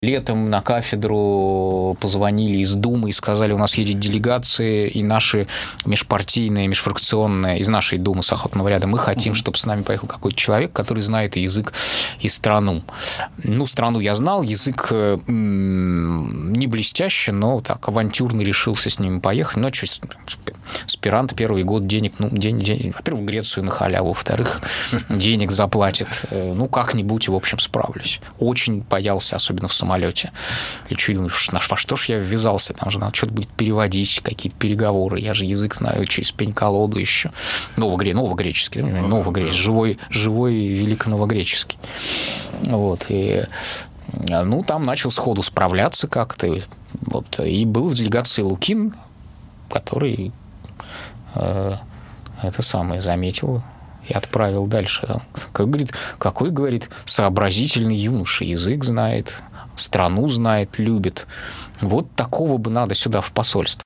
Летом на кафедру позвонили из Думы и сказали, у нас едет делегация, и наши межпартийные, межфракционные, из нашей Думы с Охотного ряда, мы хотим, чтобы с нами поехал какой-то человек, который знает и язык, и страну. Ну, страну я знал, язык не блестяще, но так авантюрно решился с ними поехать. Ну, что, аспирант первый год денег, во-первых, в Грецию на халяву, во-вторых, денег заплатит. Ну, как-нибудь, в общем, справлюсь. Очень боялся, особенно в самолете. Лечу и думаю, во что ж я ввязался? Там же надо что-то будет переводить, какие-то переговоры. Я же язык знаю через пень-колоду еще. Новогреческий, живой великоновогреческий. Вот. И, ну, там начал сходу справляться как-то. Вот. И был в делегации Лукин, который это самое заметил и отправил дальше. Какой, говорит, сообразительный юноша, язык знает, страну знает, любит. Вот такого бы надо сюда в посольство.